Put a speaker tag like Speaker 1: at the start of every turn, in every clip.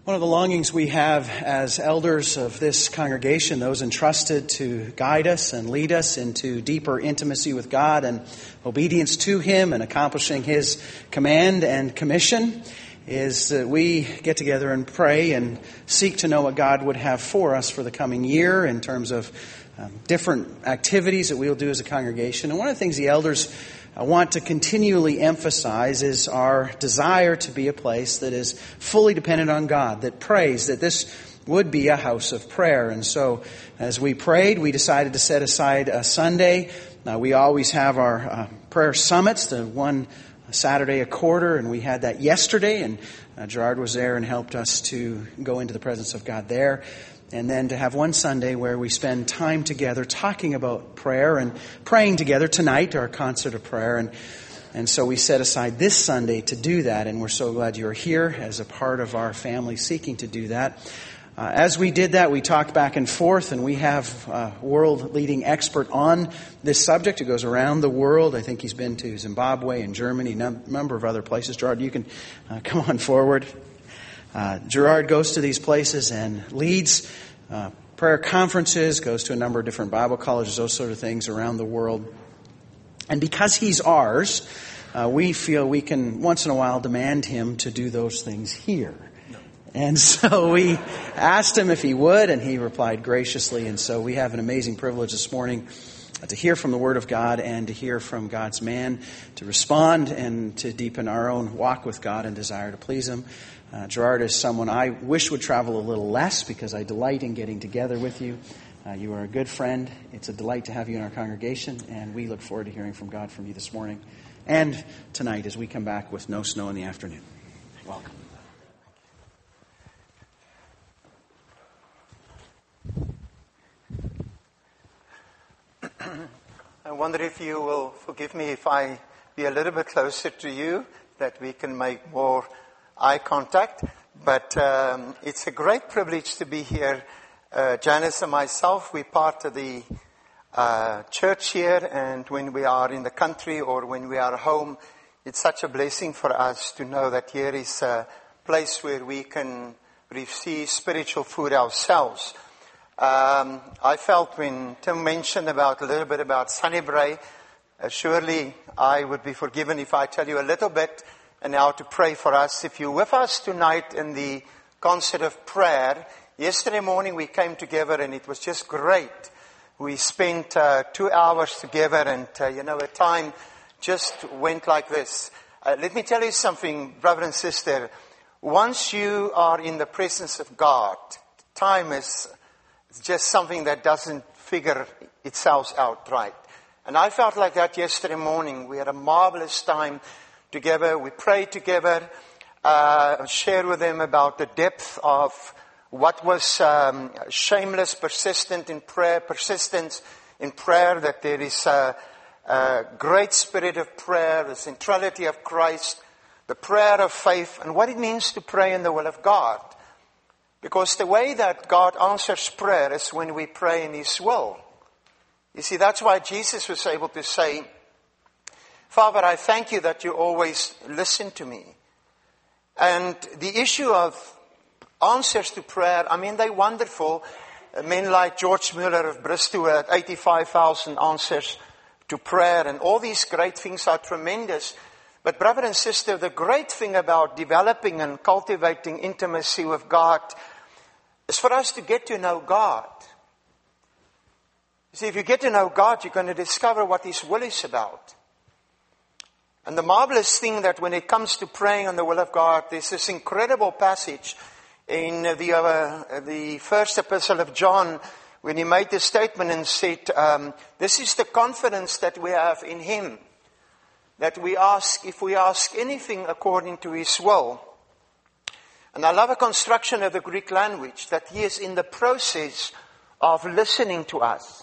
Speaker 1: One of the longings we have as elders of this congregation, those entrusted to guide us and lead us into deeper intimacy with God and obedience to Him and accomplishing His command and commission, is that we get together and pray and seek to know what God would have for us for the coming year in terms of different activities that we'll do as a congregation. And one of the things the elders want to continually emphasize is our desire to be a place that is fully dependent on God, that prays, that this would be a house of prayer. And so as we prayed, we decided to set aside a Sunday. We always have our prayer summits, the one Saturday a quarter, and we had that yesterday, and Gerard was there and helped us to go into the presence of God there. And then to have one Sunday where we spend time together talking about prayer and praying together tonight, our concert of prayer. And so we set aside this Sunday to do that. And we're so glad you're here as a part of our family seeking to do that. As we did that, we talked back and forth, and we have a world-leading expert on this subject who goes around the world. I think he's been to Zimbabwe and Germany, a number of other places. Gerard, you can come on forward. Gerard goes to these places and leads prayer conferences, goes to a number of different Bible colleges, those sort of things around the world. And because he's ours, we feel we can once in a while demand him to do those things here. No. And so we asked him if he would, and he replied graciously. And so we have an amazing privilege this morning to hear from the Word of God and to hear from God's man, to respond and to deepen our own walk with God and desire to please Him. Gerard is someone I wish would travel a little less because I delight in getting together with you. You are a good friend. It's a delight to have you in our congregation, and we look forward to hearing from God from you this morning and tonight as we come back with no snow in the afternoon. Welcome.
Speaker 2: I wonder if you will forgive me if I be a little bit closer to you, that we can make more eye contact. But it's a great privilege to be here. Janice and myself, we're part of the church here, and when we are in the country or when we are home, it's such a blessing for us to know that here is a place where we can receive spiritual food ourselves. I felt when Tim mentioned a little bit about Sunnybrae, surely I would be forgiven if I tell you a little bit and how to pray for us. If you're with us tonight in the concert of prayer, yesterday morning we came together and it was just great. We spent 2 hours together, and a time just went like this. Let me tell you something, brother and sister. Once you are in the presence of God, time is just something that doesn't figure itself out right. And I felt like that yesterday morning. We had a marvelous time together. We prayed together, shared with them about the depth of what was shameless, persistence in prayer, that there is a great spirit of prayer, the centrality of Christ, the prayer of faith, and what it means to pray in the will of God. Because the way that God answers prayer is when we pray in His will. You see, that's why Jesus was able to say, Father, I thank you that you always listen to me. And the issue of answers to prayer, they're wonderful. Men like George Mueller of Bristol had 85,000 answers to prayer, and all these great things are tremendous. But brother and sister, the great thing about developing and cultivating intimacy with God is for us to get to know God. You see, if you get to know God, you're going to discover what His will is about. And the marvelous thing that when it comes to praying on the will of God, there's this incredible passage in the first epistle of John, when he made this statement and said, this is the confidence that we have in Him, that if we ask anything according to His will. And I love a construction of the Greek language, that He is in the process of listening to us.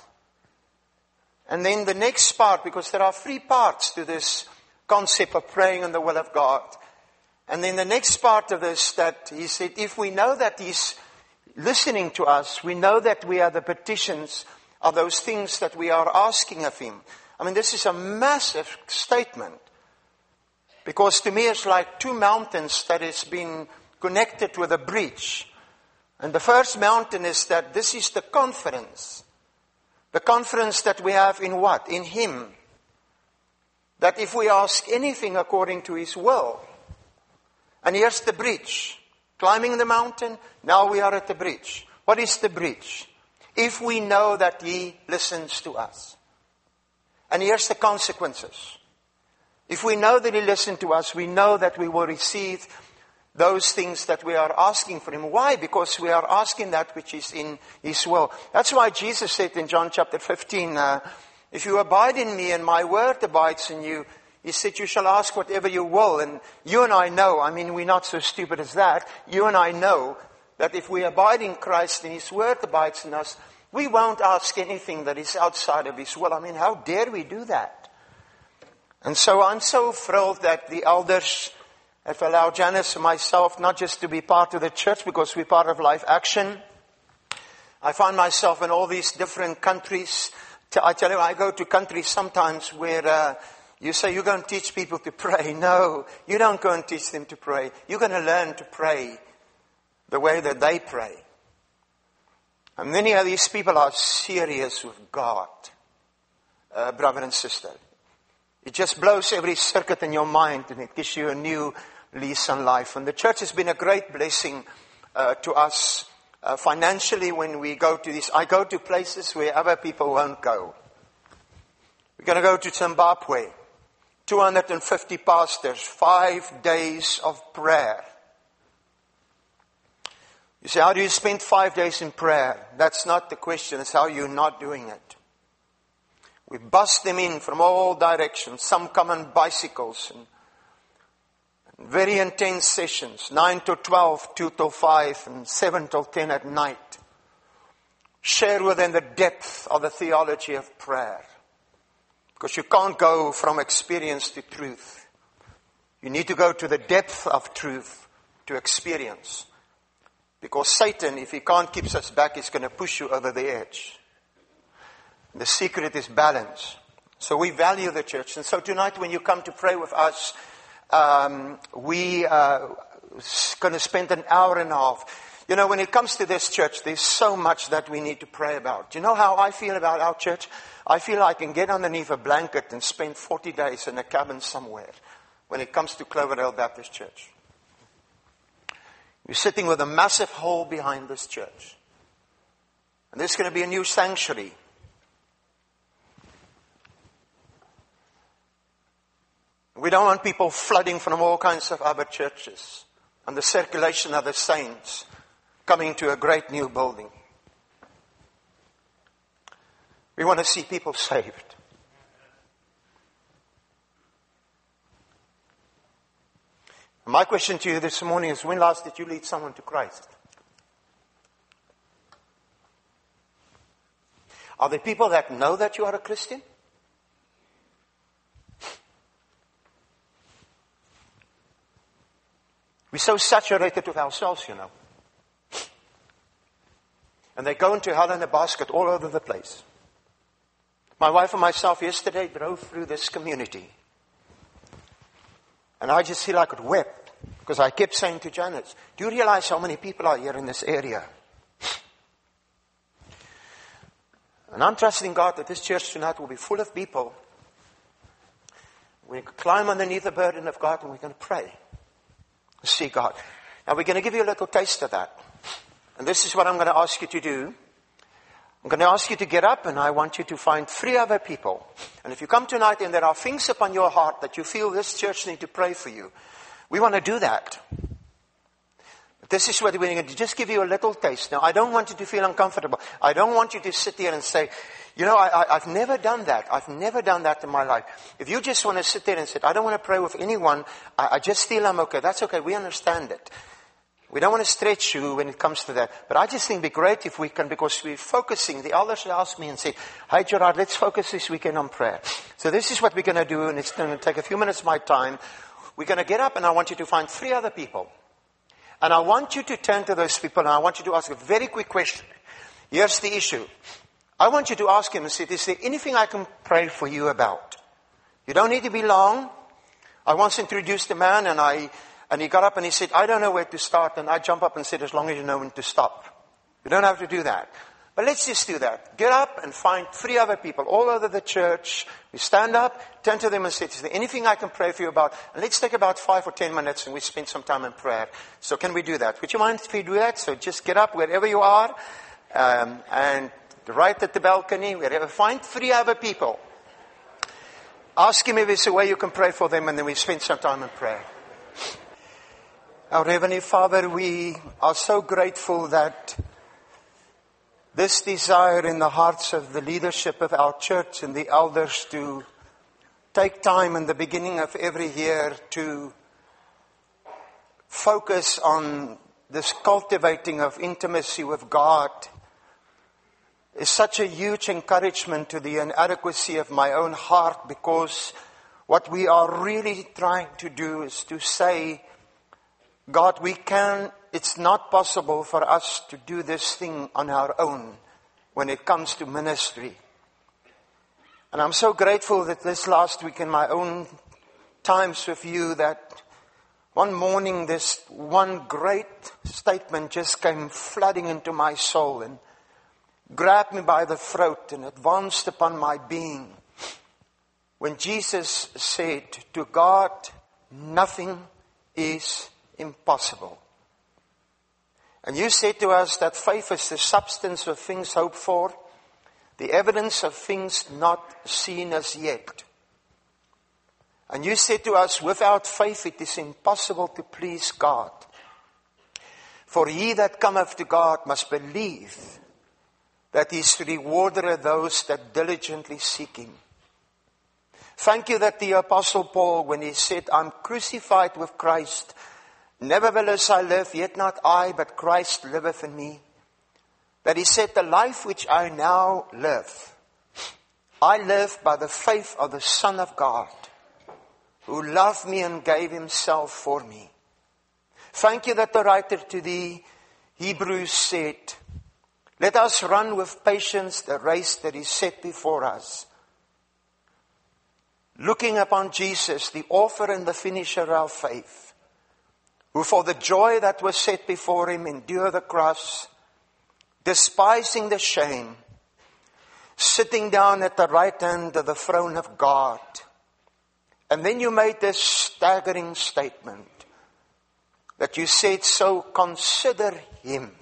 Speaker 2: And then the next part, because there are 3 parts to this concept of praying in the will of God. And then the next part of this, that he said, if we know that He's listening to us, we know that we are the petitions of those things that we are asking of Him. This is a massive statement. Because to me it's like 2 mountains that has been connected with a bridge. And the first mountain is that this is the confidence. The confidence that we have in what? In Him. That if we ask anything according to His will. And here's the bridge. Climbing the mountain, now we are at the bridge. What is the bridge? If we know that He listens to us. And here's the consequences. If we know that He listens to us, we know that we will receive those things that we are asking for Him. Why? Because we are asking that which is in His will. That's why Jesus said in John chapter 15, if you abide in me and my word abides in you, He said you shall ask whatever you will. And you and I know, we're not so stupid as that. You and I know that if we abide in Christ and His word abides in us, we won't ask anything that is outside of His will. How dare we do that? And so I'm so thrilled that the elders have allowed Janice and myself not just to be part of the church because we're part of Life Action. I find myself in all these different countries. I tell you, I go to countries sometimes where you say you're going to teach people to pray. No, you don't go and teach them to pray. You're going to learn to pray the way that they pray. And many of these people are serious with God, brother and sister. It just blows every circuit in your mind and it gives you a new lease on life. And the church has been a great blessing to us financially when we go to this. I go to places where other people won't go. We're going to go to Zimbabwe. 250 pastors, 5 days of prayer. You say, how do you spend 5 days in prayer? That's not the question. It's how you're not doing it. We bust them in from all directions. Some come on bicycles. And very intense sessions. 9 to 12, 2 to 5, and 7 till 10 at night. Share with them the depth of the theology of prayer. Because you can't go from experience to truth. You need to go to the depth of truth to experience. Because Satan, if he can't keep us back, he's going to push you over the edge. The secret is balance. So we value the church. And so tonight when you come to pray with us, we are going to spend an hour and a half. When it comes to this church, there's so much that we need to pray about. Do you know how I feel about our church? I feel I can get underneath a blanket and spend 40 days in a cabin somewhere when it comes to Cloverdale Baptist Church. You're sitting with a massive hole behind this church. And there's going to be a new sanctuary. We don't want people flooding from all kinds of other churches and the circulation of the saints coming to a great new building. We want to see people saved. My question to you this morning is, when last did you lead someone to Christ? Are there people that know that you are a Christian? We're so saturated with ourselves, And they go into hell in a basket all over the place. My wife and myself yesterday drove through this community. And I just feel I could weep. Because I kept saying to Janet, do you realize how many people are here in this area? And I'm trusting God that this church tonight will be full of people. We can climb underneath the burden of God and we're going to pray. See God. Now we're going to give you a little taste of that. And this is what I'm going to ask you to do. I'm going to ask you to get up and I want you to find 3 other people. And if you come tonight and there are things upon your heart that you feel this church need to pray for you, we want to do that. But this is what we're going to do. Just give you a little taste. Now I don't want you to feel uncomfortable. I don't want you to sit here and say, I've never done that. I've never done that in my life. If you just want to sit there and say, I don't want to pray with anyone. I just feel I'm okay. That's okay. We understand it. We don't want to stretch you when it comes to that. But I just think it'd be great if we can, because we're focusing. The elders asked me and said, hey Gerard, let's focus this weekend on prayer. So this is what we're going to do, and it's going to take a few minutes of my time. We're going to get up and I want you to find 3 other people. And I want you to turn to those people and I want you to ask a very quick question. Here's the issue. I want you to ask him and say, is there anything I can pray for you about? You don't need to be long. I once introduced a man and I And he got up and he said, I don't know where to start. And I jump up and said, as long as you know when to stop. You don't have to do that. But let's just do that. Get up and find 3 other people all over the church. We stand up, turn to them and say, is there anything I can pray for you about? And let's take about 5 or 10 minutes and we spend some time in prayer. So can we do that? Would you mind if we do that? So just get up wherever you are. And right at the balcony, wherever. Find 3 other people. Ask him if there's a way you can pray for them, and then we spend some time in prayer. Our Heavenly Father, we are so grateful that this desire in the hearts of the leadership of our church and the elders to take time in the beginning of every year to focus on this cultivating of intimacy with God is such a huge encouragement to the inadequacy of my own heart, because what we are really trying to do is to say, God, it's not possible for us to do this thing on our own when it comes to ministry. And I'm so grateful that this last week in my own times with you, that one morning this one great statement just came flooding into my soul and grabbed me by the throat and advanced upon my being. When Jesus said, to God, nothing is impossible. And you said to us that faith is the substance of things hoped for, the evidence of things not seen as yet. And you said to us, without faith it is impossible to please God. For he that cometh to God must believe that he is the rewarder of those that diligently seek him. Thank you that the Apostle Paul, when he said, I'm crucified with Christ, nevertheless I live, yet not I, but Christ liveth in me. That he said, the life which I now live, I live by the faith of the Son of God, who loved me and gave himself for me. Thank you that the writer to the Hebrews said, let us run with patience the race that is set before us, looking upon Jesus, the author and the finisher of our faith, who for the joy that was set before him endured the cross, despising the shame, sitting down at the right hand of the throne of God. And then you made this staggering statement that you said, so consider him.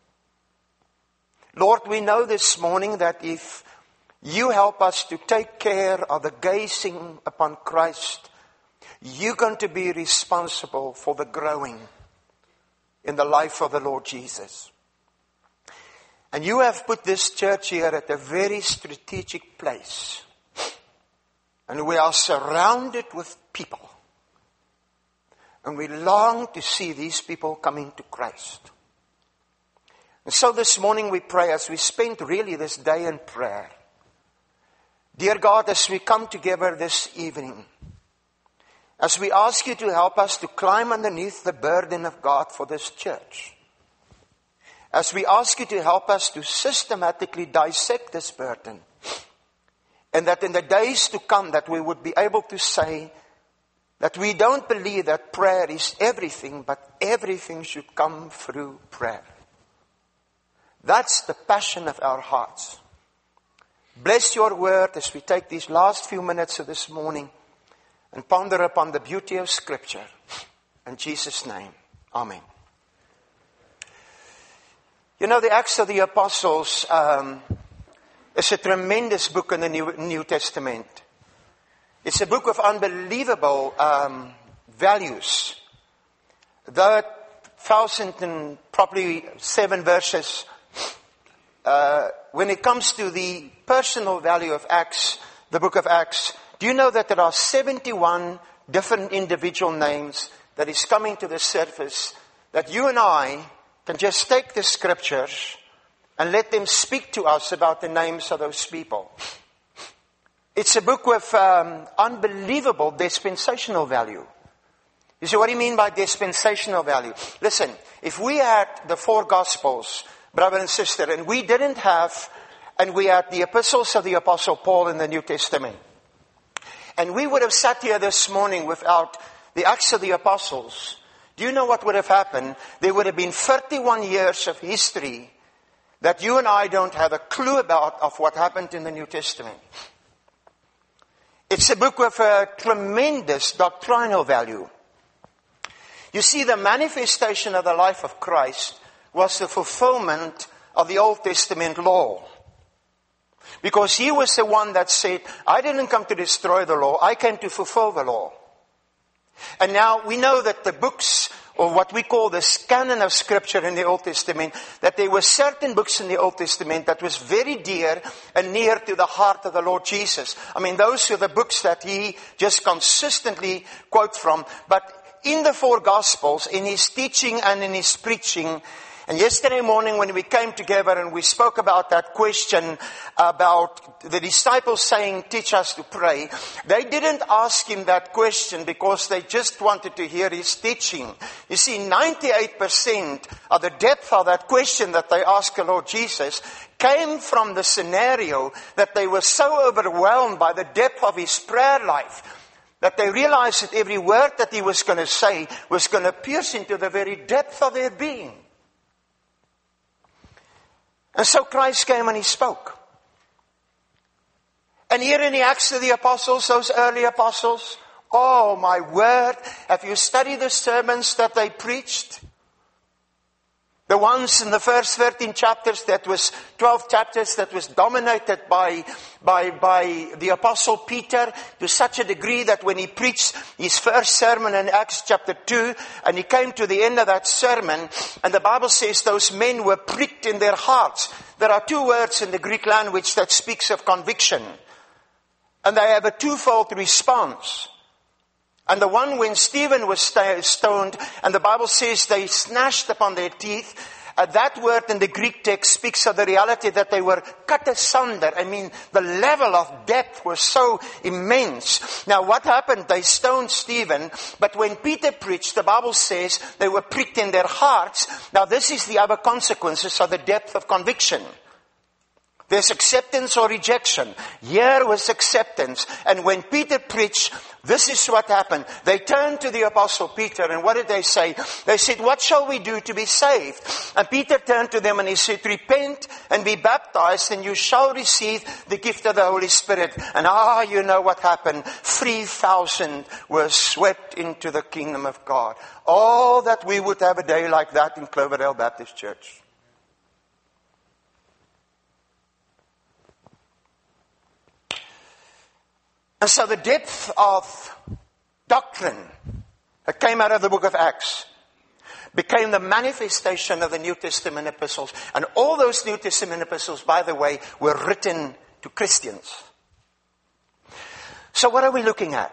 Speaker 2: Lord, we know this morning that if you help us to take care of the gazing upon Christ, you're going to be responsible for the growing in the life of the Lord Jesus. And you have put this church here at a very strategic place. And we are surrounded with people. And we long to see these people coming to Christ. And so this morning we pray, as we spend really this day in prayer. Dear God, as we come together this evening, as we ask you to help us to climb underneath the burden of God for this church, as we ask you to help us to systematically dissect this burden, and that in the days to come that we would be able to say that we don't believe that prayer is everything, but everything should come through prayer. That's the passion of our hearts. Bless your word as we take these last few minutes of this morning and ponder upon the beauty of Scripture. In Jesus' name, amen. You know, the Acts of the Apostles is a tremendous book in the New Testament. It's a book of unbelievable values. Though 1,007 verses, when it comes to the personal value of Acts, the book of Acts, do you know that there are 71 different individual names that is coming to the surface, that you and I can just take the scriptures and let them speak to us about the names of those people. It's a book with unbelievable dispensational value. You say, what do you mean by dispensational value? Listen, if we had the 4 Gospels, brother and sister, and we didn't have, and we had the epistles of the Apostle Paul in the New Testament, and we would have sat here this morning without the Acts of the Apostles, do you know what would have happened? There would have been 31 years of history that you and I don't have a clue about of what happened in the New Testament. It's a book with a tremendous doctrinal value. You see, the manifestation of the life of Christ was the fulfillment of the Old Testament law. Because he was the one that said, I didn't come to destroy the law, I came to fulfill the law. And now we know that the books, or what we call the canon of Scripture in the Old Testament, that there were certain books in the Old Testament that was very dear and near to the heart of the Lord Jesus. I mean, those are the books that he just consistently quotes from. But in the four Gospels, in his teaching and in his preaching, and yesterday morning when we came together and we spoke about that question about the disciples saying, teach us to pray, they didn't ask him that question because they just wanted to hear his teaching. You see, 98% of the depth of that question that they asked the Lord Jesus came from the scenario that they were so overwhelmed by the depth of his prayer life that they realized that every word that he was going to say was going to pierce into the very depth of their being. And so Christ came and he spoke. And here in the Acts of the Apostles, those early apostles, oh my word, have you studied the sermons that they preached? The ones in the first 13 chapters, that was 12 chapters, that was dominated by the Apostle Peter to such a degree that when he preached his first sermon in Acts chapter 2, and he came to the end of that sermon, and the Bible says those men were pricked in their hearts. There are two words in the Greek language that speaks of conviction. And they have a twofold response. And the one when Stephen was stoned, and the Bible says they gnashed upon their teeth, that word in the Greek text speaks of the reality that they were cut asunder. I mean, the level of depth was so immense. Now what happened? They stoned Stephen, but when Peter preached, the Bible says they were pricked in their hearts. Now this is the other consequences of the depth of conviction. There's acceptance or rejection. Here was acceptance. And when Peter preached, this is what happened. They turned to the Apostle Peter, and what did they say? They said, what shall we do to be saved? And Peter turned to them and he said, repent and be baptized, and you shall receive the gift of the Holy Spirit. And you know what happened. 3,000 were swept into the kingdom of God. Oh, that we would have a day like that in Cloverdale Baptist Church. And so the depth of doctrine that came out of the book of Acts became the manifestation of the New Testament epistles. And all those New Testament epistles, by the way, were written to Christians. So what are we looking at?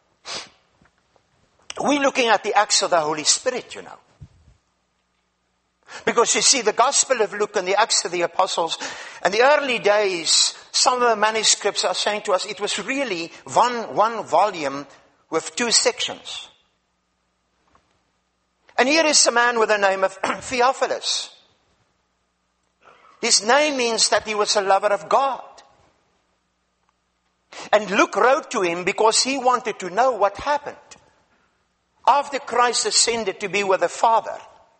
Speaker 2: We're looking at the acts of the Holy Spirit, you know. Because you see, the Gospel of Luke and the Acts of the Apostles, and the early days, some of the manuscripts are saying to us it was really one volume with two sections. And here is a man with the name of Theophilus. His name means that he was a lover of God. And Luke wrote to him because he wanted to know what happened after Christ ascended to be with the Father.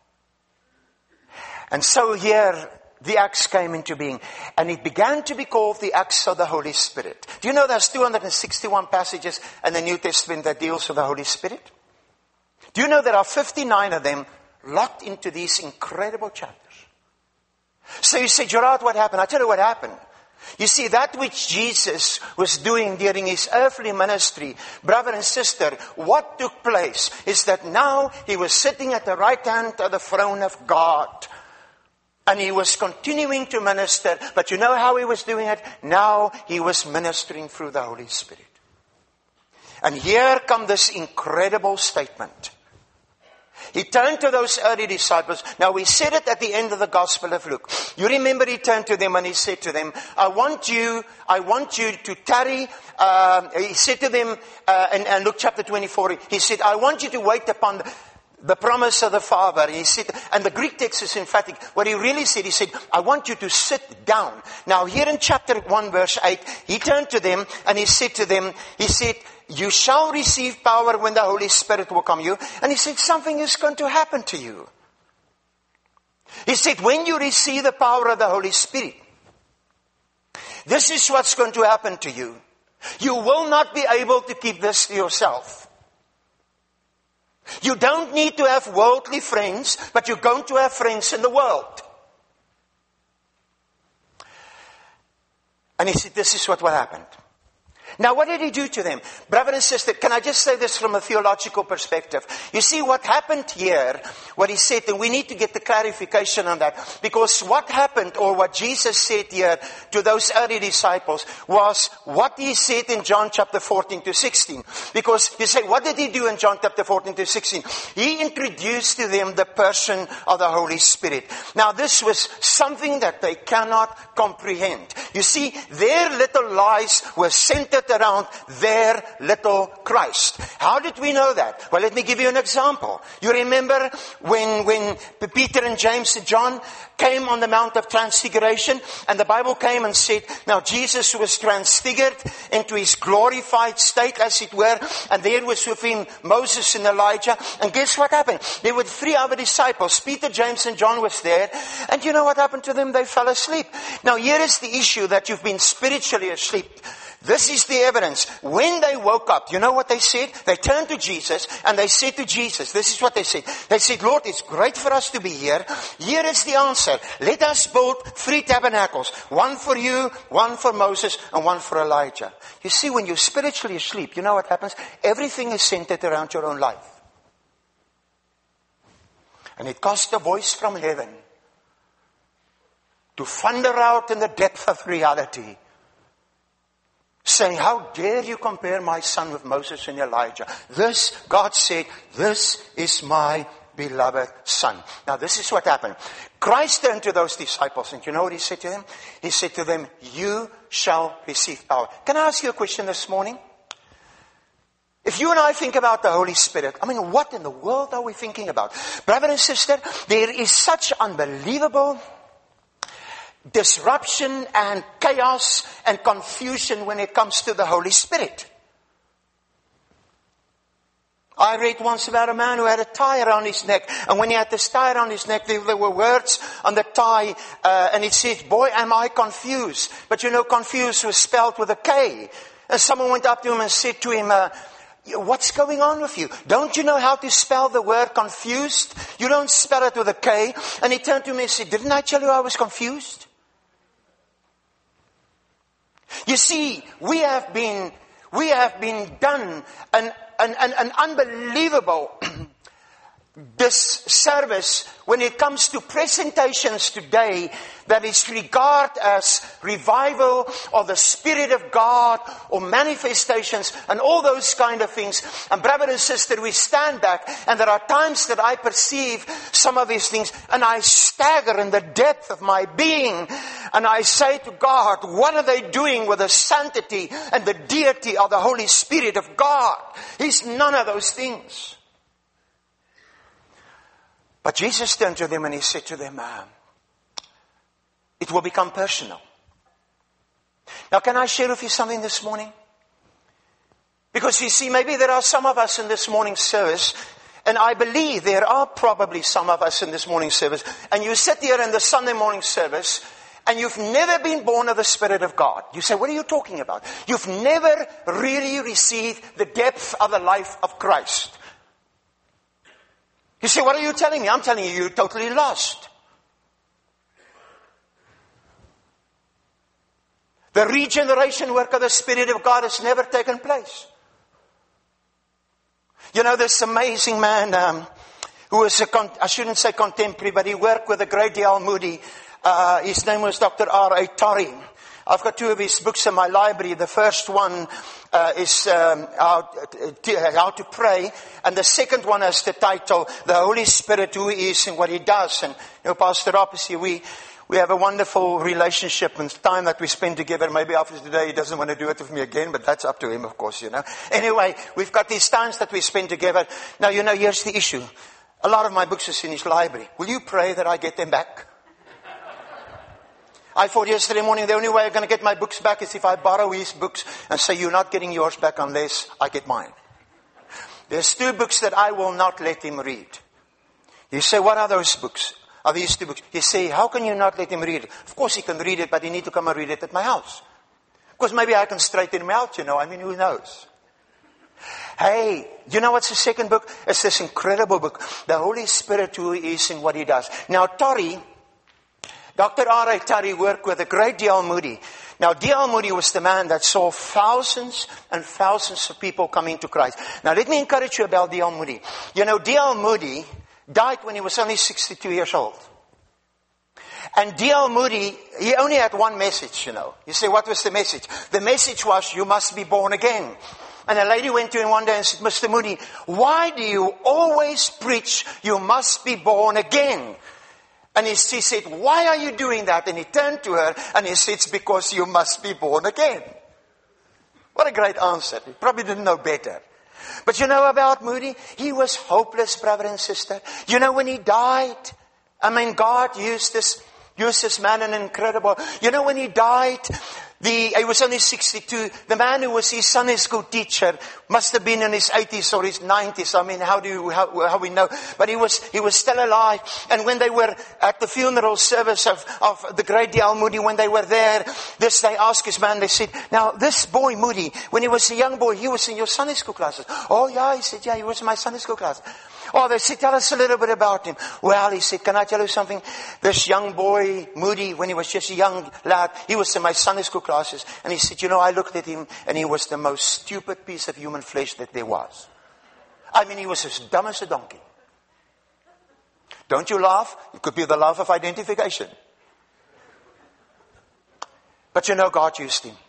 Speaker 2: And so here the Acts came into being. And it began to be called the Acts of the Holy Spirit. Do you know there's 261 passages in the New Testament that deals with the Holy Spirit? Do you know there are 59 of them locked into these incredible chapters? So you say, Gerard, what happened? I'll tell you what happened. You see, that which Jesus was doing during his earthly ministry, brother and sister, what took place is that now he was sitting at the right hand of the throne of God. And he was continuing to minister. But you know how he was doing it? Now he was ministering through the Holy Spirit. And here comes this incredible statement. He turned to those early disciples. Now we said it at the end of the Gospel of Luke. You remember he turned to them and he said to them, I want you to tarry. He said to them in Luke chapter 24, he said, I want you to wait upon the promise of the Father. He said, and the Greek text is emphatic. What he really said, he said, I want you to sit down. Now here in chapter 1 verse 8, he turned to them and he said to them, he said, you shall receive power when the Holy Spirit will come you. And he said, something is going to happen to you. He said, when you receive the power of the Holy Spirit, this is what's going to happen to you. You will not be able to keep this to yourself. You don't need to have worldly friends, but you're going to have friends in the world. And he said, this is what happened. Now, what did he do to them? Brother and sister, can I just say this from a theological perspective? You see, what happened here, what he said, and we need to get the clarification on that. Because what happened, or what Jesus said here to those early disciples, was what he said in John chapter 14 to 16. Because you say, what did he do in John chapter 14 to 16? He introduced to them the person of the Holy Spirit. Now, this was something that they cannot comprehend. You see, their little lives were centered around their little Christ. How did we know that? Well, let me give you an example. You remember when Peter and James and John came on the Mount of Transfiguration, and the Bible came and said, now Jesus was transfigured into his glorified state, as it were, and there was with him Moses and Elijah. And guess what happened? There were 3 other disciples. Peter, James, and John was there. And you know what happened to them? They fell asleep. Now, here is the issue, that you've been spiritually asleep. This is the evidence. When they woke up, you know what they said? They turned to Jesus and they said to Jesus, this is what they said. They said, Lord, it's great for us to be here. Here is the answer. Let us build 3 tabernacles. 1 for you, 1 for Moses, and 1 for Elijah. You see, when you're spiritually asleep, you know what happens? Everything is centered around your own life. And it cost a voice from heaven to thunder out in the depth of reality, saying, how dare you compare my son with Moses and Elijah? This, God said, this is my beloved son. Now, this is what happened. Christ turned to those disciples, and you know what he said to them? He said to them, you shall receive power. Can I ask you a question this morning? If you and I think about the Holy Spirit, I mean, what in the world are we thinking about? Brother and sister, there is such unbelievable disruption and chaos and confusion when it comes to the Holy Spirit. I read once about a man who had a tie around his neck, and when he had this tie around his neck, there were words on the tie, and it said, boy, am I confused. But you know, confused was spelled with a K. And someone went up to him and said to him, what's going on with you? Don't you know how to spell the word confused? You don't spell it with a K. And he turned to me and said, didn't I tell you I was confused? You see, we have been done an unbelievable disservice when it comes to presentations today that is regarded as revival or the Spirit of God or manifestations and all those kind of things. And brother and sister, we stand back, and there are times that I perceive some of these things and I stagger in the depth of my being, and I say to God, what are they doing with the sanctity and the deity of the Holy Spirit of God? He's none of those things. But Jesus turned to them and he said to them, it will become personal. Now, can I share with you something this morning? Because you see, maybe there are some of us in this morning's service, and I believe there are probably some of us in this morning's service, and you sit here in the Sunday morning service, and you've never been born of the Spirit of God. You say, what are you talking about? You've never really received the depth of the life of Christ. You say, what are you telling me? I'm telling you, you're totally lost. The regeneration work of the Spirit of God has never taken place. You know, this amazing man who was I shouldn't say contemporary, but he worked with the great D.L. Moody. His name was Dr. R.A. Torrey. I've got 2 of his books in my library. The first one is how to pray. And the second one has the title, The Holy Spirit, Who He Is and What He Does. And, you know, Pastor Opposite, we have a wonderful relationship and time that we spend together. Maybe after today he doesn't want to do it with me again, but that's up to him, of course, you know. Anyway, we've got these times that we spend together. Now, you know, here's the issue. A lot of my books are in his library. Will you pray that I get them back? I thought yesterday morning the only way I'm going to get my books back is if I borrow his books and say, you're not getting yours back unless I get mine. There's 2 books that I will not let him read. You say, what are those books? Are these 2 books? You say, how can you not let him read it? Of course he can read it, but he need to come and read it at my house. Because maybe I can straighten him out, I mean, who knows? Hey, you know what's the second book? It's this incredible book. The Holy Spirit, who He is and what He does. Now, Dr. R.A. Torrey worked with the great D.L. Moody. Now, D.L. Moody was the man that saw thousands and thousands of people coming to Christ. Now, let me encourage you about D.L. Moody. D.L. Moody died when he was only 62 years old. And D.L. Moody, he only had one message, You say, what was the message? The message was, you must be born again. And a lady went to him one day and said, Mr. Moody, why do you always preach you must be born again? And she said, why are you doing that? And he turned to her and he said, it's because you must be born again. What a great answer. He probably didn't know better. But you know about Moody? He was hopeless, brother and sister. When he died, God used this man in incredible. When he died, he was only 62. The man who was his Sunday school teacher must have been in his 80s or his 90s. How we know? But he was still alive. And when they were at the funeral service of the great D.L. Moody, when they were there, they asked his man, they said, now this boy Moody, when he was a young boy, he was in your Sunday school classes. Oh yeah, he said, yeah, he was in my Sunday school class. Oh, they said, tell us a little bit about him. Well, he said, can I tell you something? This young boy, Moody, when he was just a young lad, he was in my Sunday school classes. And he said, I looked at him and he was the most stupid piece of human flesh that there was. He was as dumb as a donkey. Don't you laugh? It could be the laugh of identification. But God used him.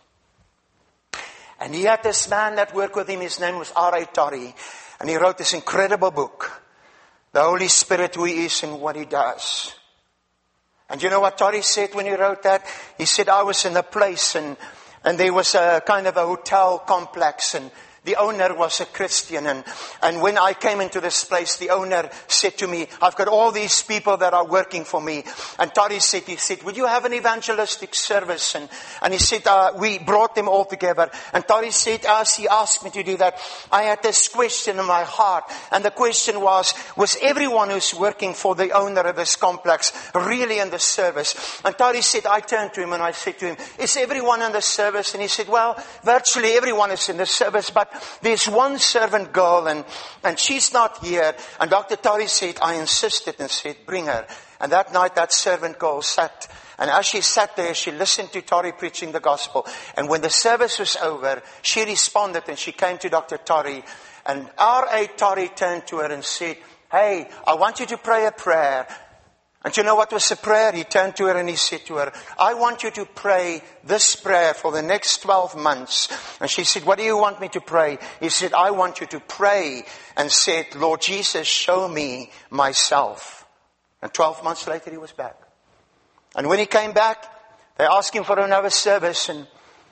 Speaker 2: And he had this man that worked with him. His name was R.A. Torrey. And he wrote this incredible book, The Holy Spirit, who He is and what He does. And you know what Torrey said when he wrote that? He said, I was in a place and there was a kind of a hotel complex and the owner was a Christian. And when I came into this place, the owner said to me, I've got all these people that are working for me. And Torrey said, would you have an evangelistic service? And he said, we brought them all together. And Torrey said, as he asked me to do that, I had this question in my heart. And the question was everyone who's working for the owner of this complex really in the service? And Torrey said, I turned to him and I said to him, is everyone in the service? And he said, well, virtually everyone is in the service, but there's one servant girl and she's not here. And Dr. Torrey said, I insisted and said, bring her. And that night that servant girl sat. And as she sat there, she listened to Torrey preaching the gospel. And when the service was over, she responded and she came to Dr. Torrey. And R.A. Torrey turned to her and said, hey, I want you to pray a prayer. And you know what was the prayer? He turned to her and he said to her, I want you to pray this prayer for the next 12 months. And she said, what do you want me to pray? He said, I want you to pray and said, Lord Jesus, show me myself. And 12 months later he was back. And when he came back, they asked him for another service. And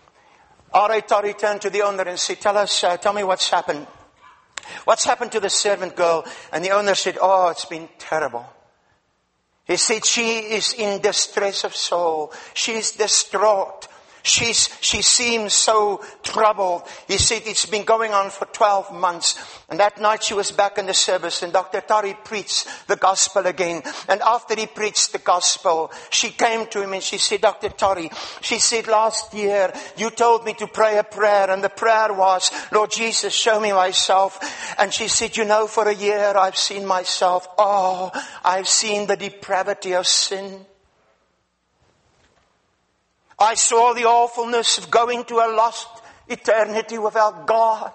Speaker 2: R.A. Torrey turned to the owner and said, tell me what's happened. What's happened to the servant girl? And the owner said, oh, it's been terrible. He said, she is in distress of soul. She's distraught. She seems so troubled. He said it's been going on for 12 months. And that night she was back in the service and Dr. Torrey preached the gospel again. And after he preached the gospel, she came to him and she said, Dr. Torrey, she said, last year you told me to pray a prayer and the prayer was, Lord Jesus, show me myself. And she said, for a year I've seen myself. Oh, I've seen the depravity of sin. I saw the awfulness of going to a lost eternity without God.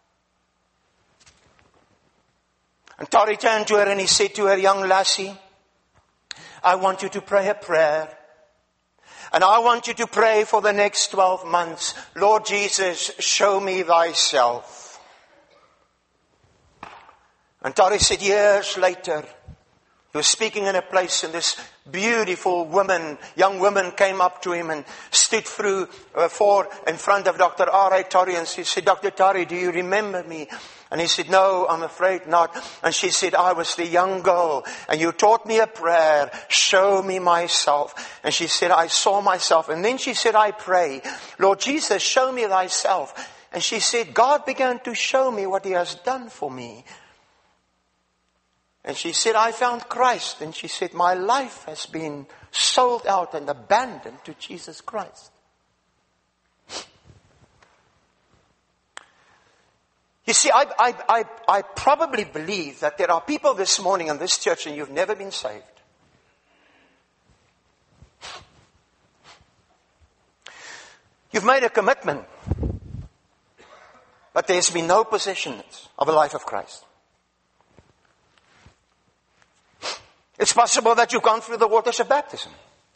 Speaker 2: And Torrey turned to her and he said to her, young lassie, I want you to pray a prayer. And I want you to pray for the next 12 months. Lord Jesus, show me thyself. And Torrey said, years later,
Speaker 3: He was speaking in a place, and this beautiful woman, young woman, came up to him and stood in front of Dr. R.A. Torrey, and she said, "Dr. Torrey, do you remember me?" And he said, "No, I'm afraid not." And she said, "I was the young girl, and you taught me a prayer, show me myself." And she said, "I saw myself." And then she said, "I pray, Lord Jesus, show me thyself." And she said, "God began to show me what he has done for me." And she said, "I found Christ." And she said, "My life has been sold out and abandoned to Jesus Christ." You see, I probably believe that there are people this morning in this church and you've never been saved. You've made a commitment, but there's been no possession of a life of Christ. It's possible that you've gone through the waters of baptism.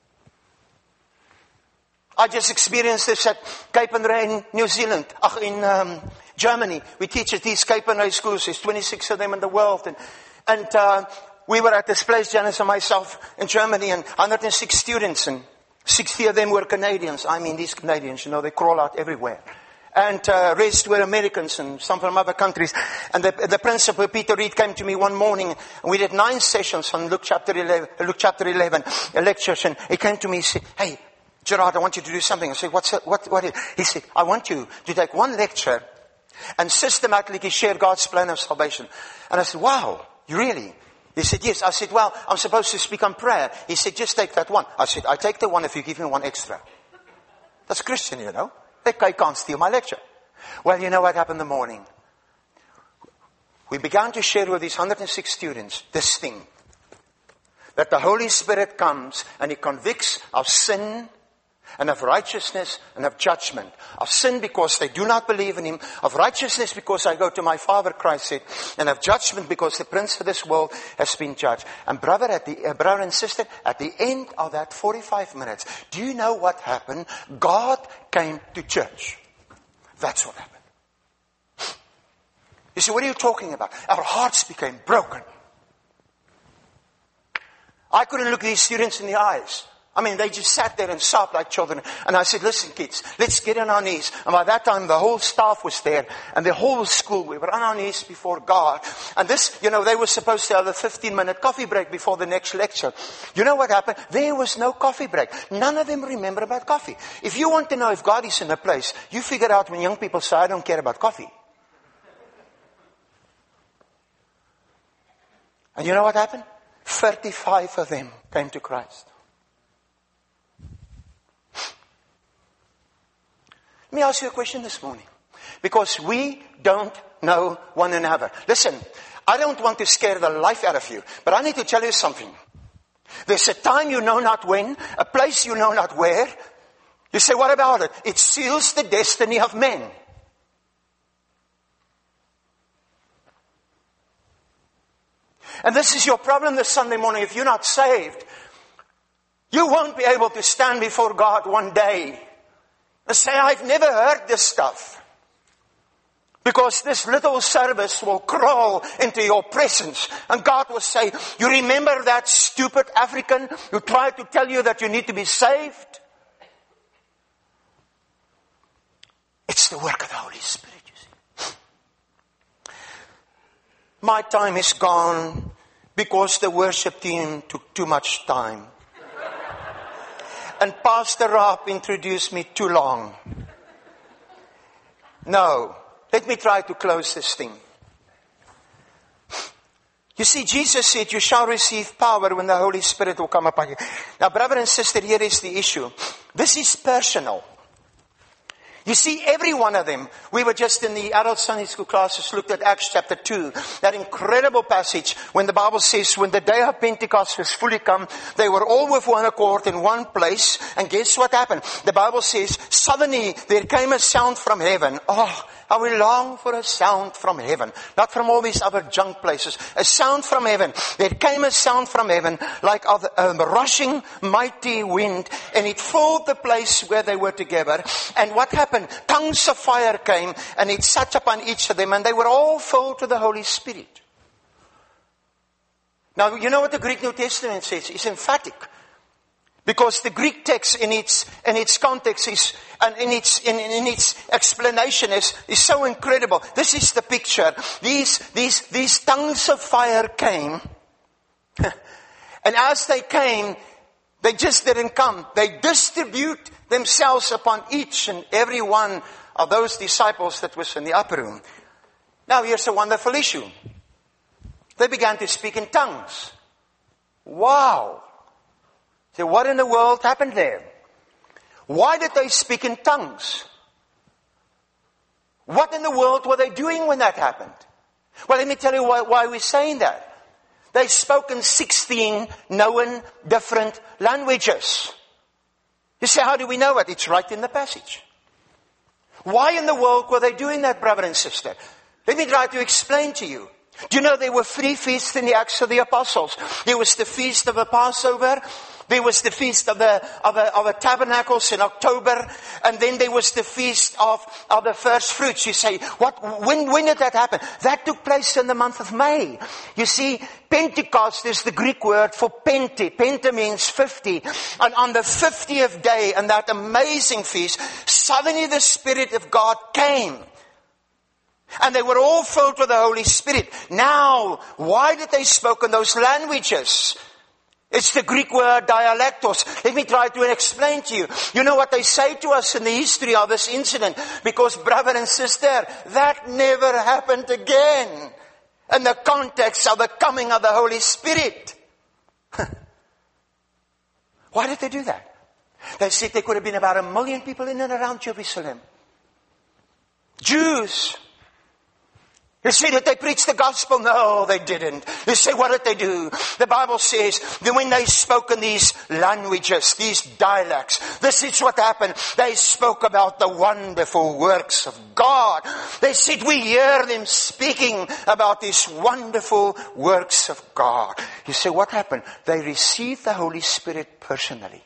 Speaker 3: I just experienced this at Cape and Ray in New Zealand. In Germany. We teach at these Cape and Ray schools. There's 26 of them in the world. And we were at this place, Janice and myself, in Germany, and 106 students, and 60 of them were Canadians. I mean, these Canadians, they crawl out everywhere. And rest were Americans and some from other countries. And the principal, Peter Reed, came to me one morning, and we did 9 sessions on Luke chapter 11, lectures. And he came to me and said, "Hey, Gerard, I want you to do something." I said, "What is it?" He said, "I want you to take one lecture and systematically share God's plan of salvation." And I said, "Wow, you really?" He said, "Yes." I said, "Well, I'm supposed to speak on prayer." He said, "Just take that one." I said, "I take the one if you give me one extra." That's Christian, That guy can't steal my lecture. Well, you know what happened in the morning? We began to share with these 106 students this thing. That the Holy Spirit comes and he convicts of sin and of righteousness and of judgment. Of sin because they do not believe in him. Of righteousness because I go to my Father, Christ said. And of judgment because the prince of this world has been judged. And brother and sister, at the end of that 45 minutes, do you know what happened? God came to church. That's what happened. You see, what are you talking about? Our hearts became broken. I couldn't look these students in the eyes. I mean, they just sat there and sobbed like children. And I said, "Listen, kids, let's get on our knees." And by that time, the whole staff was there. And the whole school, we were on our knees before God. And this, they were supposed to have a 15-minute coffee break before the next lecture. You know what happened? There was no coffee break. None of them remember about coffee. If you want to know if God is in a place, you figure out when young people say, "I don't care about coffee." And you know what happened? 35 of them came to Christ. Let me ask you a question this morning. Because we don't know one another. Listen, I don't want to scare the life out of you, but I need to tell you something. There's a time you know not when, a place you know not where. You say, what about it? It seals the destiny of men. And this is your problem this Sunday morning. If you're not saved, you won't be able to stand before God one day and say, "I've never heard this stuff." Because this little service will crawl into your presence. And God will say, "You remember that stupid African who tried to tell you that you need to be saved?" It's the work of the Holy Spirit, you see. My time is gone because the worship team took too much time. And Pastor Raab introduced me too long. No. Let me try to close this thing. You see, Jesus said, "You shall receive power when the Holy Spirit will come upon you." Now, brother and sister, here is the issue. This is personal. You see, every one of them, we were just in the adult Sunday school classes, looked at Acts chapter 2, that incredible passage when the Bible says, when the day of Pentecost was fully come, they were all with one accord in one place. And guess what happened? The Bible says, suddenly there came a sound from heaven. Oh, how we long for a sound from heaven. Not from all these other junk places. A sound from heaven. There came a sound from heaven like of a rushing mighty wind. And it filled the place where they were together. And what happened? Tongues of fire came and it sat upon each of them. And they were all filled with the Holy Spirit. Now, you know what the Greek New Testament says? It's emphatic. Because the Greek text in its context is, and in its explanation is so incredible. This is the picture. These tongues of fire came. And as they came, they just didn't come. They distribute themselves upon each and every one of those disciples that was in the upper room. Now here's a wonderful issue. They began to speak in tongues. Wow. So what in the world happened there? Why did they speak in tongues? What in the world were they doing when that happened? Well, let me tell you why we're saying that. They spoke in 16 known different languages. You say, how do we know it? It's right in the passage. Why in the world were they doing that, brother and sister? Let me try to explain to you. Do you know there were 3 feasts in the Acts of the Apostles? There was the feast of the Passover. There was the feast of the tabernacles in October. And then there was the feast of the first fruits. You say, when did that happen? That took place in the month of May. You see, Pentecost is the Greek word for Pente. Pente means 50. And on the 50th day, and that amazing feast, suddenly the Spirit of God came. And they were all filled with the Holy Spirit. Now, why did they speak in those languages? It's the Greek word dialectos. Let me try to explain to you. You know what they say to us in the history of this incident? Because brother and sister, that never happened again. In the context of the coming of the Holy Spirit. Why did they do that? They said there could have been about 1 million people in and around Jerusalem. Jews. You say that they preached the gospel? No, they didn't. You say, what did they do? The Bible says that when they spoke in these languages, these dialects, this is what happened. They spoke about the wonderful works of God. They said, we hear them speaking about these wonderful works of God. You say, what happened? They received the Holy Spirit personally.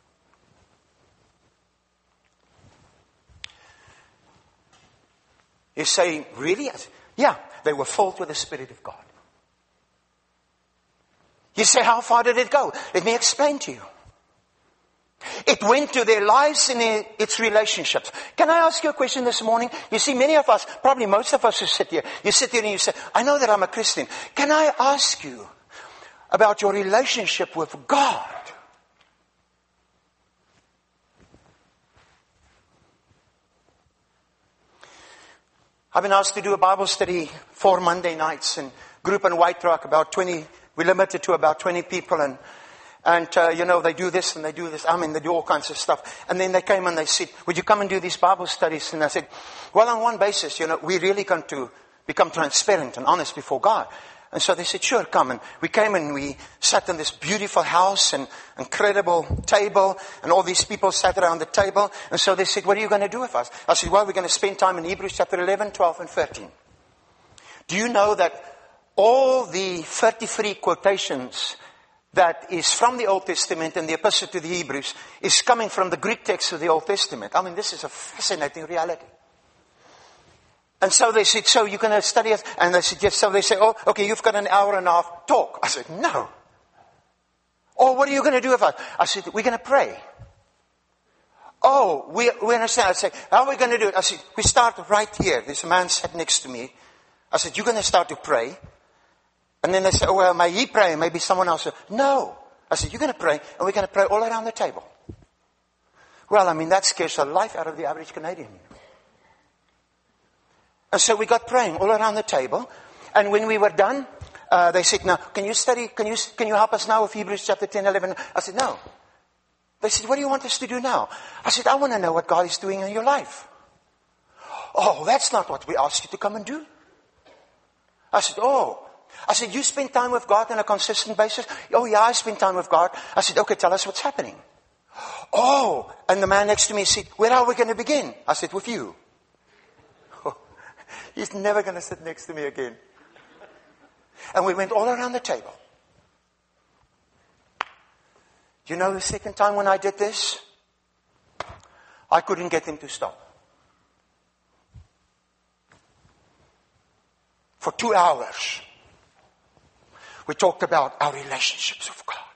Speaker 3: You say, really? Yeah, they were filled with the Spirit of God. You say, how far did it go? Let me explain to you. It went to their lives and its relationships. Can I ask you a question this morning? You see, many of us, probably most of us who sit here, you sit here and you say, I know that I'm a Christian. Can I ask you about your relationship with God? I've been asked to do a Bible study 4 Monday nights in group in White Rock, about 20, we're limited to about 20 people and they do this and they do this. They do all kinds of stuff. And then they came and they said, would you come and do these Bible studies? And I said, well, on one basis, we're really going to become transparent and honest before God. And so they said, sure, come. And we came and we sat in this beautiful house and incredible table. And all these people sat around the table. And so they said, what are you going to do with us? I said, well, we're going to spend time in Hebrews chapter 11, 12, and 13. Do you know that all the 33 quotations that is from the Old Testament and the Epistle to the Hebrews is coming from the Greek text of the Old Testament? This is a fascinating reality. And so they said, so you're going to study it? And they said, yes. So they said, oh, okay, you've got an hour and a half talk. I said, no. Oh, what are you going to do with us? I said, we're going to pray. Oh, we understand. I said, how are we going to do it? I said, we start right here. There's a man sat next to me. I said, you're going to start to pray. And then they said, oh, well, may he pray? Maybe someone else. No. I said, you're going to pray, and we're going to pray all around the table. Well, that scares the life out of the average Canadian. And so we got praying all around the table. And when we were done, they said, now, can you help us now with Hebrews chapter 10, 11? I said, no. They said, what do you want us to do now? I said, I want to know what God is doing in your life. Oh, that's not what we asked you to come and do. I said, you spend time with God on a consistent basis? Oh, yeah, I spend time with God. I said, okay, tell us what's happening. Oh, and the man next to me said, where are we going to begin? I said, with you. He's never going to sit next to me again. And we went all around the table. You know the second time when I did this? I couldn't get him to stop. For 2 hours. we talked about our relationships with God.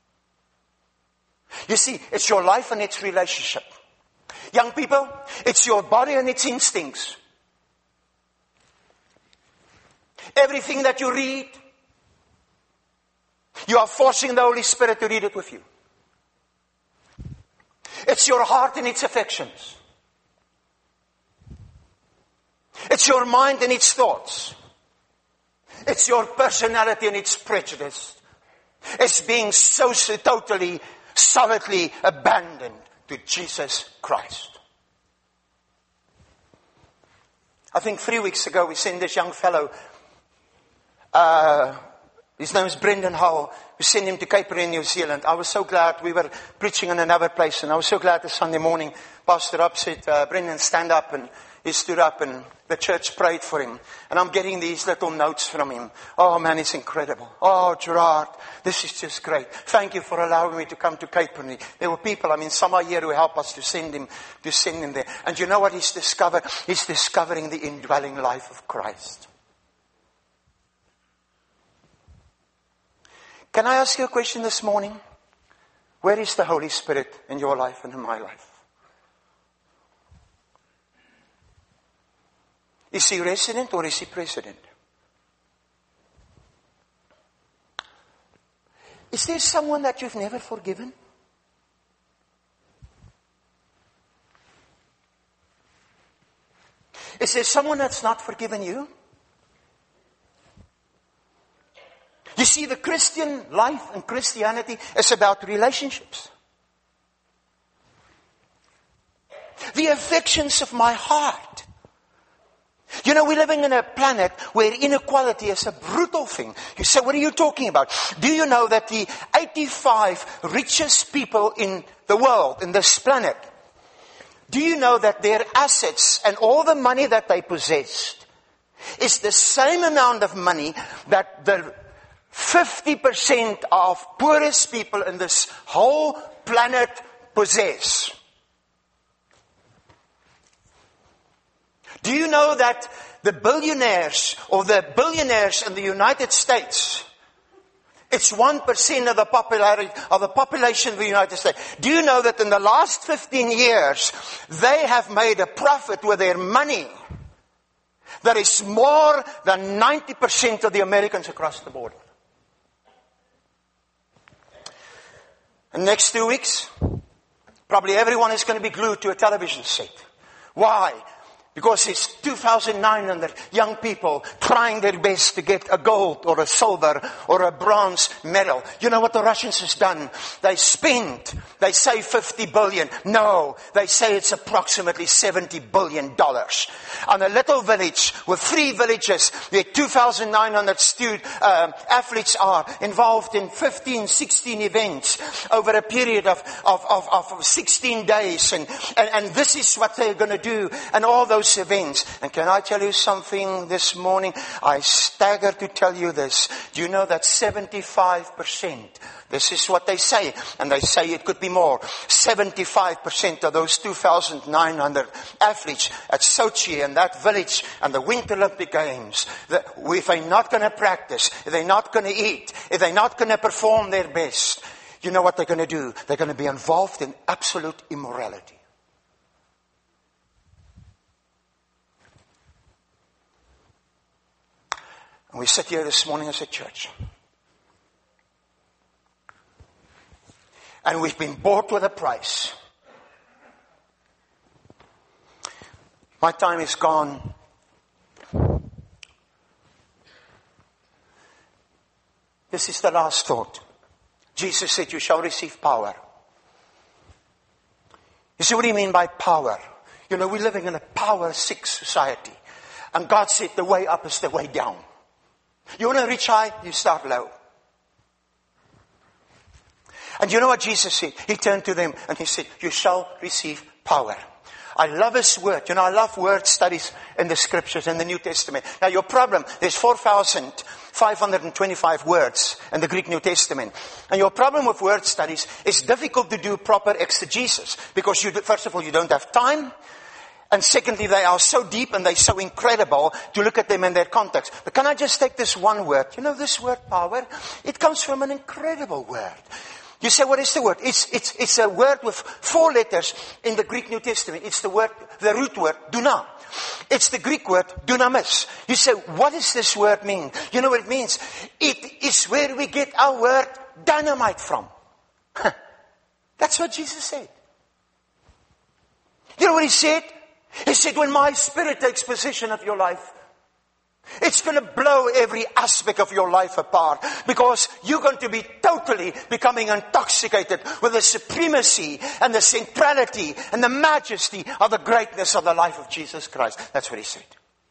Speaker 3: You see, it's your life and its relationship. Young people, it's your body and its instincts. Everything that you read, you are forcing the Holy Spirit to read it with you. It's your heart and its affections. It's your mind and its thoughts. It's your personality and its prejudice. It's being so totally, solidly abandoned to Jesus Christ. I think 3 weeks ago we sent this young fellow, his name is Brendan Howell. We sent him to Cape Town, New Zealand. I was so glad. We were preaching in another place, and I was so glad this Sunday morning Pastor Rob said, Brendan, stand up, and he stood up and the church prayed for him. And I'm getting these little notes from him. Oh man, it's incredible. Oh, Gerard, this is just great. Thank you for allowing me to come to Cape Town. There were people, some are here who help us to send him there. And you know what he's discovered? He's discovering the indwelling life of Christ. Can I ask you a question this morning? Where is the Holy Spirit in your life and in my life? Is he resident or is he president? Is there someone that you've never forgiven? Is there someone that's not forgiven you? You see, the Christian life and Christianity is about relationships. The affections of my heart. You know, we're living in a planet where inequality is a brutal thing. You say, what are you talking about? Do you know that the 85 richest people in the world, in this planet, do you know that their assets and all the money that they possessed is the same amount of money that the 50% of poorest people in this whole planet possess? Do you know that the billionaires or the billionaires in the United States, it's 1% of the population of the United States. Do you know that in the last 15 years, they have made a profit with their money that is more than 90% of the Americans across the border? In the next 2 weeks, probably everyone is going to be glued to a television set. Why? Because it's 2,900 young people trying their best to get a gold or a silver or a bronze medal. You know what the Russians has done? They say 50 billion. No, they say it's approximately $70 billion. On a little village with 3 villages, where 2,900 athletes are involved in 15, 16 events over a period of 16 days. And this is what they're going to do. And all those events. And can I tell you something this morning? I stagger to tell you this. Do you know that 75%, this is what they say, and they say it could be more, 75% of those 2,900 athletes at Sochi and that village and the Winter Olympic Games, that if they're not going to practice, if they're not going to eat, if they're not going to perform their best, you know what they're going to do? They're going to be involved in absolute immorality. We sit here this morning as a church. And we've been bought with a price. My time is gone. This is the last thought. Jesus said, you shall receive power. You see, what do you mean by power? You know, we're living in a power-sick society. And God said the way up is the way down. You want to reach high, you start low. And you know what Jesus said? He turned to them and he said, you shall receive power. I love his word. You know, I love word studies in the scriptures, in the New Testament. Now your problem, there's 4,525 words in the Greek New Testament. And your problem with word studies is difficult to do proper exegesis. Because first of all, you don't have time. And secondly, they are so deep and they're so incredible to look at them in their context. But can I just take this one word? You know, this word power, it comes from an incredible word. You say, what is the word? It's a word with 4 letters in the Greek New Testament. It's the root word, duna. It's the Greek word, dunamis. You say, what does this word mean? You know what it means? It is where we get our word dynamite from. That's what Jesus said. You know what he said? He said, when my Spirit takes possession of your life, it's going to blow every aspect of your life apart, because you're going to be totally becoming intoxicated with the supremacy and the centrality and the majesty of the greatness of the life of Jesus Christ. That's what he said.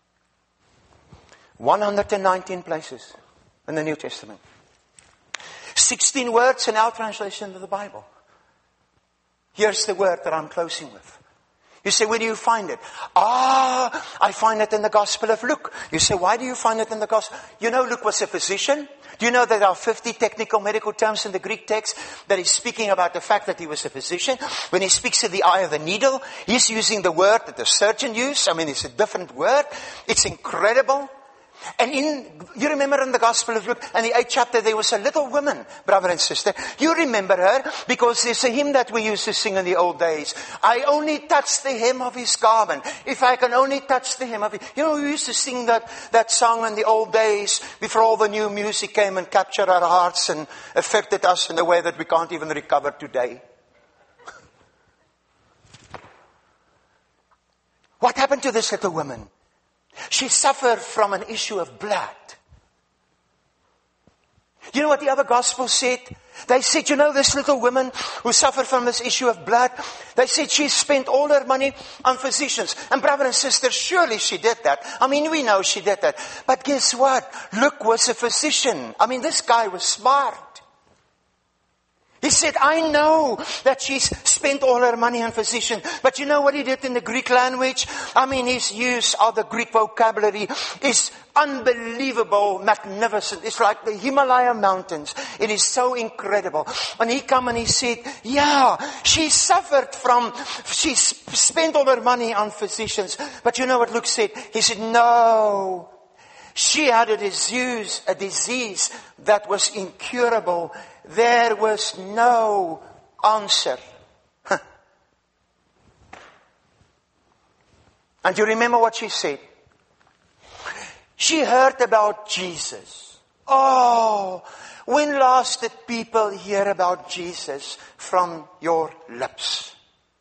Speaker 3: 119 places in the New Testament. 16 words in our translation of the Bible. Here's the word that I'm closing with. You say, where do you find it? I find it in the Gospel of Luke. You say, why do you find it in the Gospel? You know, Luke was a physician. Do you know that there are 50 technical medical terms in the Greek text that is speaking about the fact that he was a physician? When he speaks of the eye of the needle, he's using the word that the surgeon used. I mean, it's a different word. It's incredible. And you remember in the Gospel of Luke, in the 8th chapter, there was a little woman, brother and sister. You remember her because there's a hymn that we used to sing in the old days. I only touch the hem of his garment. If I can only touch the hem of his... You know, we used to sing that song in the old days before all the new music came and captured our hearts and affected us in a way that we can't even recover today. What happened to this little woman? She suffered from an issue of blood. You know what the other Gospels said? They said, you know, this little woman who suffered from this issue of blood, they said she spent all her money on physicians. And brother and sister, surely she did that. I mean, we know she did that. But guess what? Luke was a physician. I mean, this guy was smart. He said, I know that she's spent all her money on physician. But you know what he did in the Greek language? I mean, his use of the Greek vocabulary is unbelievable, magnificent. It's like the Himalaya mountains. It is so incredible. And he came and he said, yeah, she spent all her money on physicians. But you know what Luke said? He said, no. She had a disease that was incurable. There was no answer. And you remember what she said? She heard about Jesus. Oh, when last did people hear about Jesus from your lips?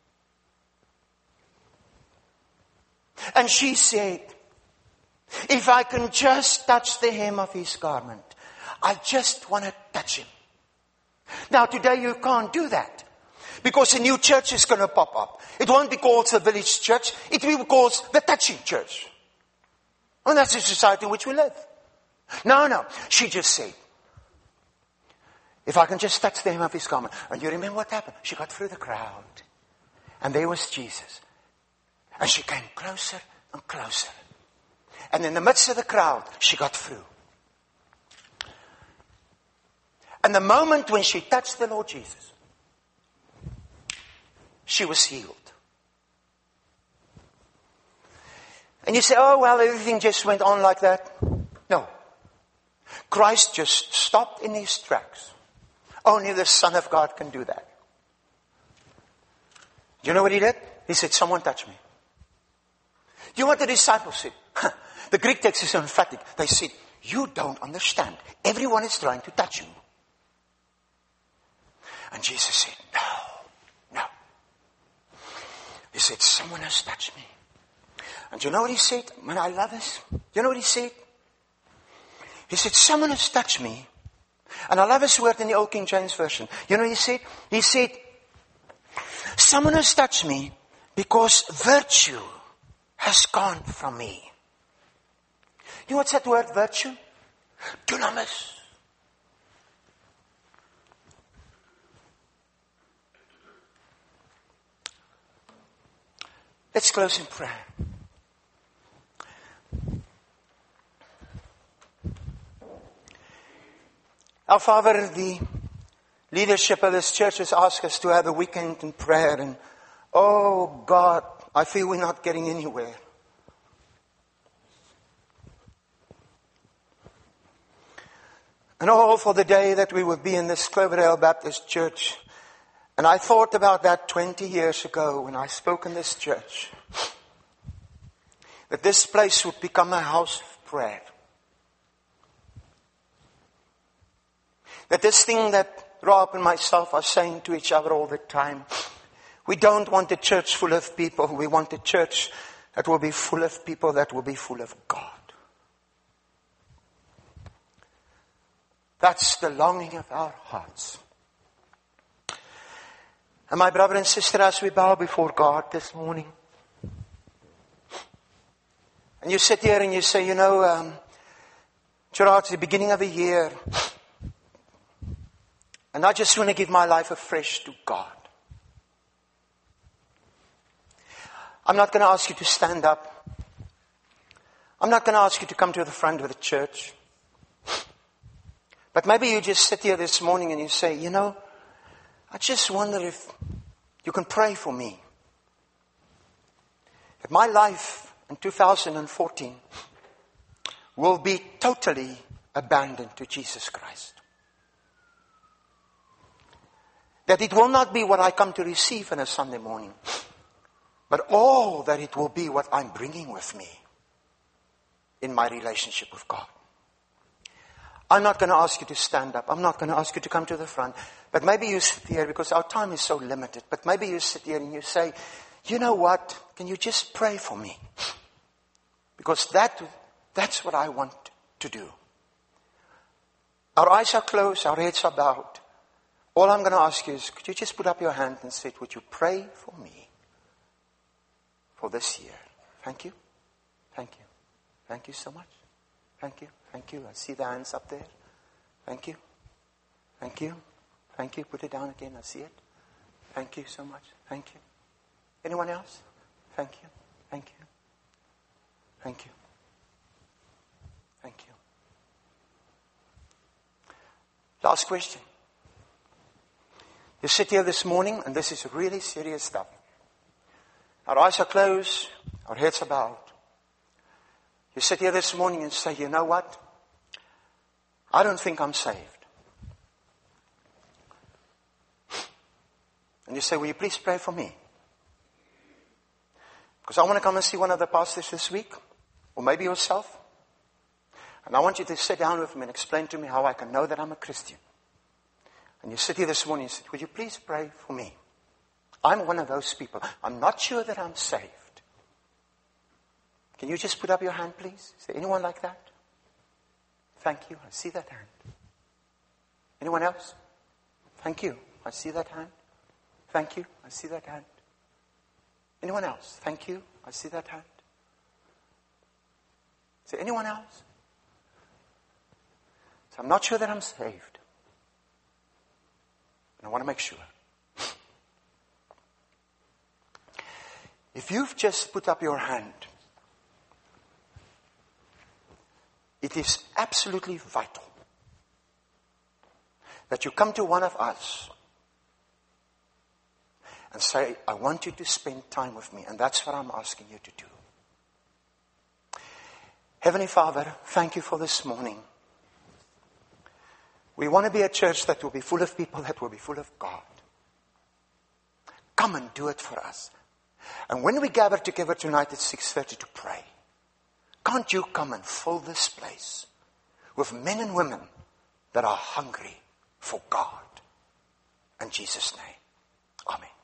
Speaker 3: And she said, if I can just touch the hem of his garment, I just want to touch him. Now today you can't do that, because a new church is going to pop up. It won't be called the village church. It will be called the touching church. And that's the society in which we live. No. She just said, if I can just touch the hem of his garment. And you remember what happened? She got through the crowd. And there was Jesus. And she came closer and closer. And in the midst of the crowd, she got through. And the moment when she touched the Lord Jesus, she was healed. And you say, oh, well, everything just went on like that. No. Christ just stopped in his tracks. Only the Son of God can do that. You know what he did? He said, someone touch me. You know what the disciples said? The Greek text is emphatic. They said, you don't understand. Everyone is trying to touch you. And Jesus said, no. He said, someone has touched me. And you know what he said? Man, I love this. You know what he said? He said, someone has touched me. And I love this word in the Old King James Version. You know what he said? He said, someone has touched me because virtue has gone from me. You know what's that word, virtue? Dunamis. Let's close in prayer. Our Father, the leadership of this church has asked us to have a weekend in prayer. And, oh God, I feel we're not getting anywhere. And all for the day that we would be in this Cloverdale Baptist Church. And I thought about that 20 years ago when I spoke in this church. That this place would become a house of prayer. That this thing that Rob and myself are saying to each other all the time. We don't want a church full of people. We want a church that will be full of people that will be full of God. That's the longing of our hearts. And my brother and sister, as we bow before God this morning, and you sit here and you say, Gerard, it's the beginning of the year, and I just want to give my life afresh to God. I'm not going to ask you to stand up. I'm not going to ask you to come to the front of the church. But maybe you just sit here this morning and you say, I just wonder if you can pray for me. That my life in 2014 will be totally abandoned to Jesus Christ. That it will not be what I come to receive on a Sunday morning, but all that it will be what I'm bringing with me in my relationship with God. I'm not going to ask you to stand up. I'm not going to ask you to come to the front. But maybe you sit here because our time is so limited. But maybe you sit here and you say, you know what? Can you just pray for me? Because that's what I want to do. Our eyes are closed. Our heads are bowed. All I'm going to ask you is, could you just put up your hand and say, would you pray for me for this year? Thank you. Thank you. Thank you so much. Thank you. Thank you. I see the hands up there. Thank you. Thank you. Thank you. Put it down again. I see it. Thank you so much. Thank you. Anyone else? Thank you. Thank you. Thank you. Thank you. Last question. You sit here this morning, and this is really serious stuff. Our eyes are closed. Our heads are bowed. You sit here this morning and say, you know what? I don't think I'm saved. And you say, will you please pray for me? Because I want to come and see one of the pastors this week. Or maybe yourself. And I want you to sit down with me and explain to me how I can know that I'm a Christian. And you sit here this morning and say, would you please pray for me? I'm one of those people. I'm not sure that I'm saved. Can you just put up your hand, please? Is there anyone like that? Thank you. I see that hand. Anyone else? Thank you. I see that hand. Thank you. I see that hand. Anyone else? Thank you. I see that hand. Is there anyone else? So I'm not sure that I'm saved. And I want to make sure. If you've just put up your hand, it is absolutely vital that you come to one of us and say, I want you to spend time with me. And that's what I'm asking you to do. Heavenly Father, thank you for this morning. We want to be a church that will be full of people, that will be full of God. Come and do it for us. And when we gather together tonight at 6:30 to pray, can't you come and fill this place with men and women that are hungry for God? In Jesus' name. Amen.